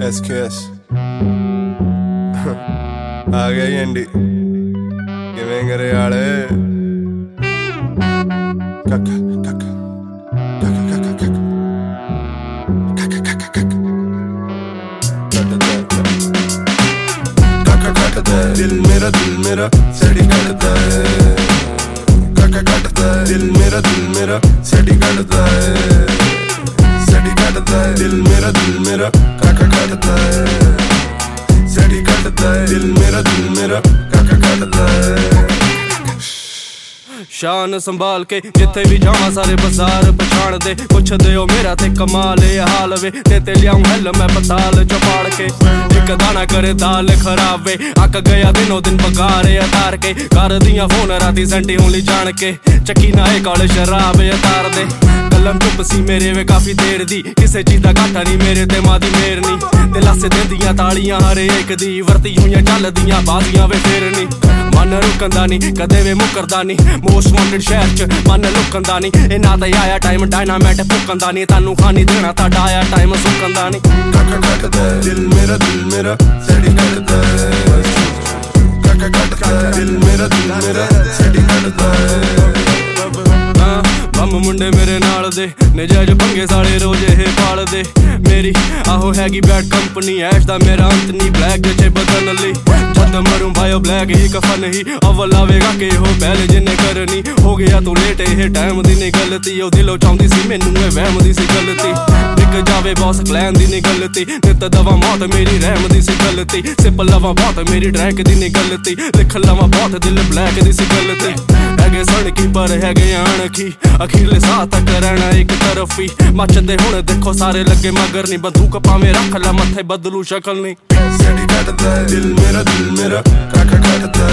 SKS आ गया ही Andy किवें करे आले काका काका काका काका काका काका काका काका दिल मेरा सड़ी काटता है काका काटता है दिल मेरा सड़ी काटता है सड़ी काटता है दिल मेरा काका काटता है सड़ी काटता है दिल मेरा काका काटता है शान संभाल के जिथे भी जावा सारे बाजार पछाण दे पुछदे ओ मेरा ते कमाल ए हाल वे ते लियाऊं हल मैं पताल चपाड़ के एक दाना करे दाल खराब वे अक गया दिनों दिन बगारे अतार के कर दियां फोन राती सेंटी होली जान के चक्की ना ए काले शराब अतार दे कलम चुप सी मेरे वे काफी देर दी किसे चीज दा घाटा नहीं मेरे ते मां दी मेर नहीं ते लस देंदियां तालियां हर एक दी वरती हुईयां चलदियां बाजियां वे फेरनी मन रुकंदा नहीं कदे वे मुकरदा नहीं मोस्ट वांटेड शहर च मन लुकंदा नहीं इन्ना ते आया टाइम डायनामाइट फुकंदा नहीं तानू खानी देना ताडा आया टाइम सुकंदा नहीं काका काटदा है दिल मेरा सड़ी काटदा है काका काटदा है दिल मेरा सड़ी काटदा है बम मुंडे मेरे नाल दे नजायज पंगे साले रोज हे पाल दे मेरी आहो हैगी बैड कंपनी ऐश दा मेरा अंत नहीं ब्लैक जचे बदन ली जद मरूं भायो ब्लैक ही कफन ही अव्वल आवेगा के हो पहले जिन्ने करनी हो गया तू लेट हे टाइम दी नहीं गलती ओ दिलों चाहुंदी सी मैनू ए वहम दी सी गलती निक जावे बॉस क्लैन दी नहीं गलती नित दवा मौत मेरी रहम दी सी गलती सिप लवा बहुत मेरी ड्रैंक दी नहीं गलती लिख लवा बहुत दिल ब्लैक दी सी गलती हैगे सन की पर हैगे अणखी अखीरले साह तक रहना एक तरफी मचदे हुण देखो सारे लगे मगर नहीं बंदूक पावे रख ला मथे बदलू शक्ल नहीं सड़ी काटदा है दिल मेरा काका काटदा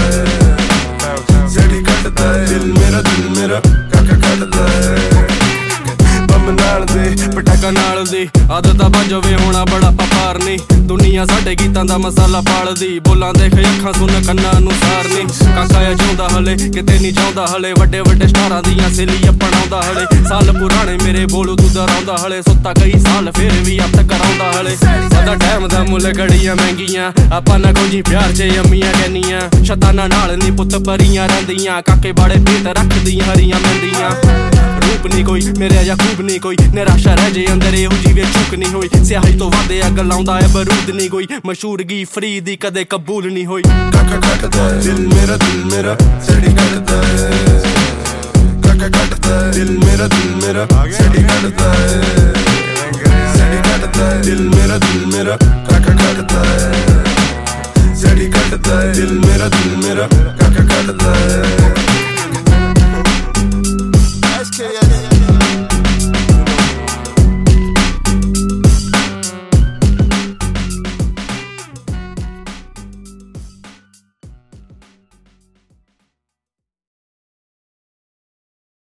है सड़ी काटदा है दिल मेरा काका काटदा है बम नाल दे पटाका नाल दी आदत बन जावे होना बड़ा पपार नहीं दुनिया साडे गीतां दा मसाला पालदी बोलां देख अखां सुन कन्नां नूं सारनी काका जाउंदा हले किते नहीं जाउंदा हले वड्डे वड्डे स्टारां दियां सहेली अपनाउंदा हले साल पुराने मेरे बोलू तू दराउंदा हले सुत्ता कई साल फिर भी अब तक कराउंदा हले सदा टाइम दा मुल घड़ियां महंगियां आपां ना कोई प्यार च अम्मियां कहनियां शताना नाल नहीं पुत्त परियां रहिंदियां काके बाड़े पेट रखदियां हरियां महंदियां रूप नहीं कोई मेरे या खूब नहीं कोई निराशा रह जे अंदर एहो जीवे चुक नहीं होई स्याही तो वादे अग लाउंदा है बरूद नहीं कोई मशहूरगी फ्री दी कदे कबूल नहीं होई काका काटदा है दिल मेरा सड़ी काटदा है काका काटदा है दिल मेरा सड़ी काटदा है सड़ी काटदा है दिल मेरा काका काटदा है सड़ी काटदा है दिल मेरा काका काटदा है